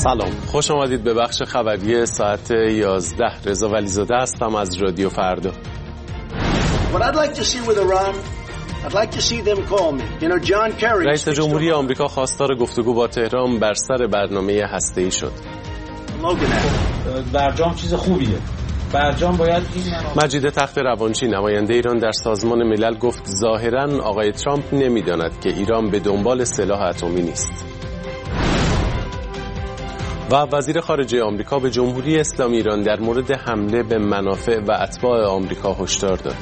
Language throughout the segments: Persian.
سلام، خوش آمدید به بخش خبری ساعت 11. رضا ولیزاده هستم از رادیو فردا. رئیس جمهوری آمریکا خواستار گفتگو با تهران بر سر برنامه هسته‌ای شد. برجام چیز خوبیه. برجام باید مجید تخت روانچی نماینده ایران در سازمان ملل گفت ظاهراً آقای ترامپ نمی‌داند که ایران به دنبال سلاح اتمی نیست. و وزیر خارجه آمریکا به جمهوری اسلامی ایران در مورد حمله به منافع و اتباع آمریکا هشدار داد.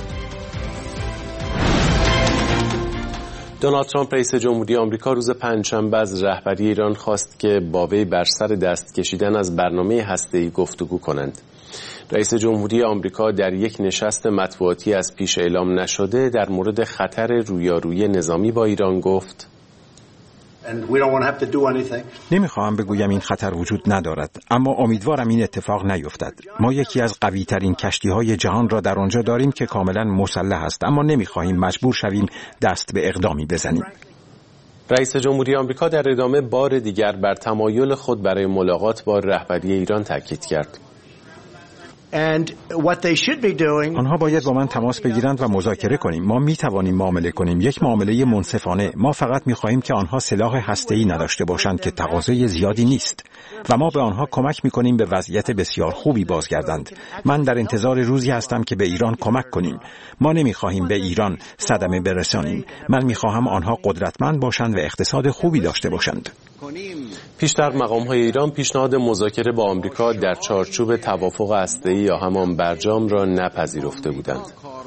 دونالد ترامپ رئیس جمهوری آمریکا روز پنجشنبه از رهبری ایران خواست که با وی بر سر دست کشیدن از برنامه هسته‌ای گفتگو کنند. رئیس جمهوری آمریکا در یک نشست مطبوعاتی از پیش اعلام نشده در مورد خطر رویارویی نظامی با ایران گفت: نمیخواهم بگویم این خطر وجود ندارد، اما امیدوارم این اتفاق نیفتد. ما یکی از قوی ترین کشتی های جهان را در آنجا داریم که کاملا مسلح است، اما نمیخواهیم مجبور شویم دست به اقدامی بزنیم. رئیس جمهوری آمریکا در ادامه بار دیگر بر تمایل خود برای ملاقات با رهبری ایران تاکید کرد. آنها باید با من تماس بگیرند و مذاکره کنیم. ما می توانیم معامله کنیم، یک معامله منصفانه. ما فقط می خواهیم که آنها سلاح هسته‌ای نداشته باشند که تقاضای زیادی نیست و ما به آنها کمک می کنیم به وضعیت بسیار خوبی بازگردند. من در انتظار روزی هستم که به ایران کمک کنیم. ما نمی خواهیم به ایران صدمه برسانیم. من می خواهم آنها قدرتمند باشند و اقتصاد خوبی داشته باشند. پیشتر مقام‌های ایران پیشنهاد مذاکره با آمریکا در چارچوب توافق هسته‌ای یا همان برجام را نپذیرفته بودند.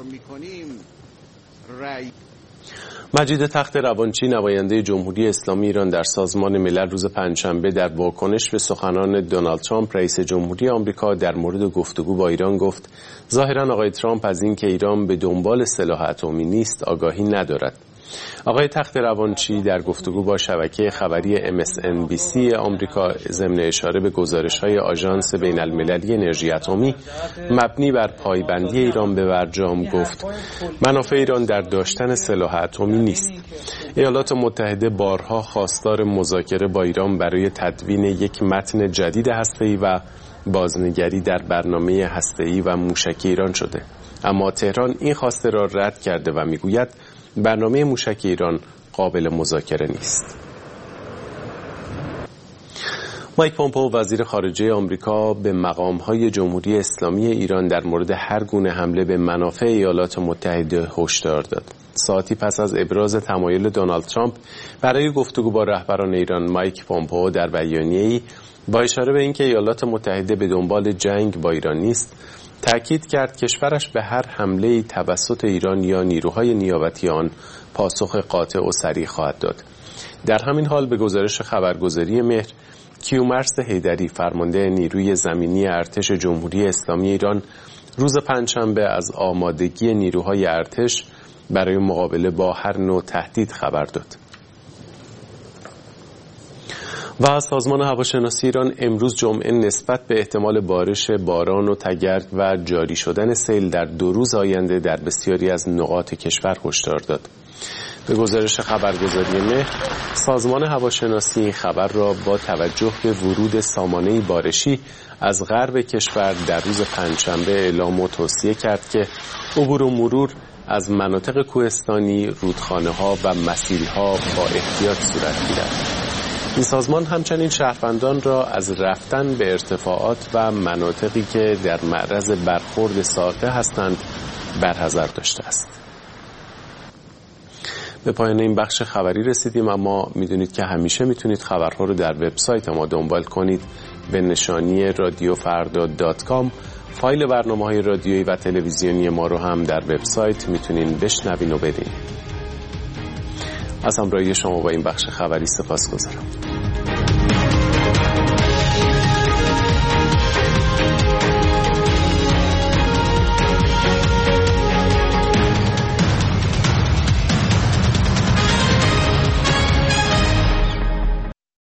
مجید تخت روانچی نماینده جمهوری اسلامی ایران در سازمان ملل روز پنجشنبه در واکنش به سخنان دونالد ترامپ رئیس جمهوری آمریکا در مورد گفتگو با ایران گفت ظاهراً آقای ترامپ از اینکه ایران به دنبال سلاح اتمی نیست آگاهی ندارد. آقای تخت روانچی در گفتگو با شبکه خبری MSNBC آمریکا ضمن اشاره به گزارش‌های آژانس بین‌المللی انرژی اتمی مبنی بر پایبندی ایران به برجام گفت منافع ایران در داشتن سلاح اتمی نیست. ایالات متحده بارها خواستار مذاکره با ایران برای تدوین یک متن جدید هسته‌ای و بازنگری در برنامه هسته‌ای و موشکی ایران شده، اما تهران این خواسته را رد کرده و میگوید برنامه موشک ایران قابل مذاکره نیست. مایک پومپئو وزیر خارجه آمریکا به مقام‌های جمهوری اسلامی ایران در مورد هر گونه حمله به منافع ایالات متحده هشدار داد. ساعتی پس از ابراز تمایل دونالد ترامپ برای گفتگو با رهبران ایران، مایک پومپئو در بیانیه‌ای با اشاره به اینکه ایالات متحده به دنبال جنگ با ایران نیست، تأکید کرد کشورش به هر حمله‌ای توسط ایران یا نیروهای نیابتی آن پاسخ قاطع و صریح خواهد داد. در همین حال به گزارش خبرگزاری مهر، کیومرث حیدری فرمانده نیروی زمینی ارتش جمهوری اسلامی ایران روز پنجشنبه از آمادگی نیروهای ارتش برای مقابله با هر نوع تهدید خبر داد. و سازمان هواشناسی ایران امروز جمعه نسبت به احتمال بارش باران و تگرگ و جاری شدن سیل در 2 روز آینده در بسیاری از نقاط کشور هشدار داد. به گزارش خبرگزاری مهر، سازمان هواشناسی این خبر را با توجه به ورود سامانه بارشی از غرب کشور در روز پنجشنبه اعلام و توصیه کرد که عبور و مرور از مناطق کوهستانی، رودخانه‌ها و مسیل‌ها با احتیاط صورت گیرد. این سازمان همچنین شهروندان را از رفتن به ارتفاعات و مناطقی که در معرض برخورد سائقه هستند برحذر داشته است. به پایان این بخش خبری رسیدیم، اما میدونید که همیشه میتونید خبرها رو در وبسایت ما دنبال کنید به نشانی radiofrda.com. فایل برنامه‌های رادیویی و تلویزیونی ما رو هم در وبسایت میتونین بشنوین و ببینین. از همراهی شما با این بخش خبری سپاسگزارم.